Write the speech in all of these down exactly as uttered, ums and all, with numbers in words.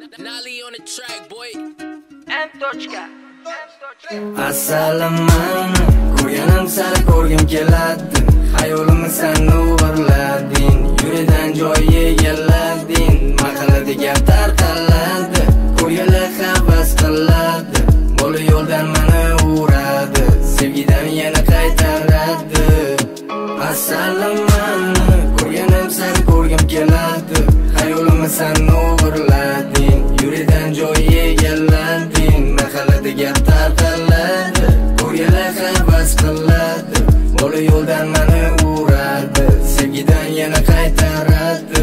Nali on the track, boy. Assalaman, ko'rganim sari ko'rgim keladi. Hayolimni sen o'g'irlading, yuridan joy egallading. Mahallada gap tarqaladi, ko'rganlar havas qiladi. Bola yo'ldan meni uradi, sevgidan yana qaytaradi. Assalaman, ko'rganim sari ko'rgim keladi. Hayolimni sen o'g'irlading, yuridan joy egallading. Mahallada gap tarqaladi, ko'rganlar havas qiladi. Bola yo'ldan meni uradi, sevgidan yana qaytaradi.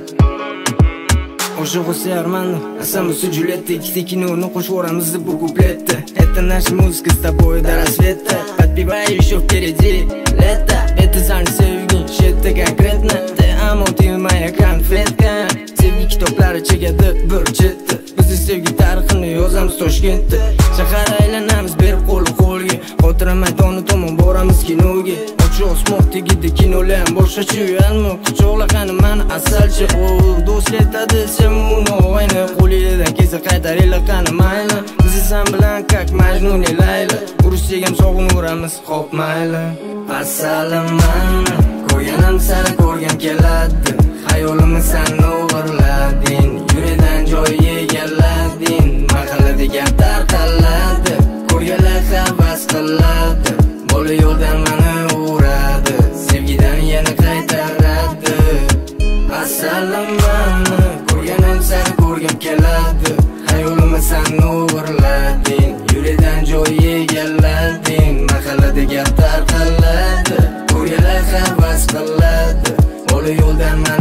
O'sha G'usarman, Asamiz Julietta, ikkita kinoni qo'shib o'ramiz bu kupletda. Это наша музыка с тобой до рассвета. Подпевай еще впереди лето. Это сам sevging, shitda конкретно. Ты amon, ты моя конфетка. Sevgi kitoblari chegadi bir chetda. Biz sevgi tarixini yozamiz Toshkentda. Shahar aylanamiz berib qo'l qo'lga. Xotira maydoni tomon boramiz kinoga. Ochiq osmon tegidi kinolar boshqacha uyalma. Quchoqlagani mani asalchi. O do'st aytadi sen uni o'yna. Qo'lidan kelsa qaytaringlar qani mayli. Biz sen bilan как Majnun и Layla. Urushsak ham sog'inuramiz, xo'p mayli. Assalaman, ko'rganim sari ko'rgim keladi. Hayolimni sen o'g'irlading, yuridan joy egallading. Mahallada gap tarqaladi, ko'rganlar havas qiladi. Bola yo'ldan meni uradi, sevgidan yana qaytaradi. Assalaman, ko'rganim sari ko'rgim keladi. Hayolimni sen o'g'irlading, yuridan joy egallading. Mahallada gap tarqaladi, ko'rganlar havas qiladi. Bola yo'ldan meni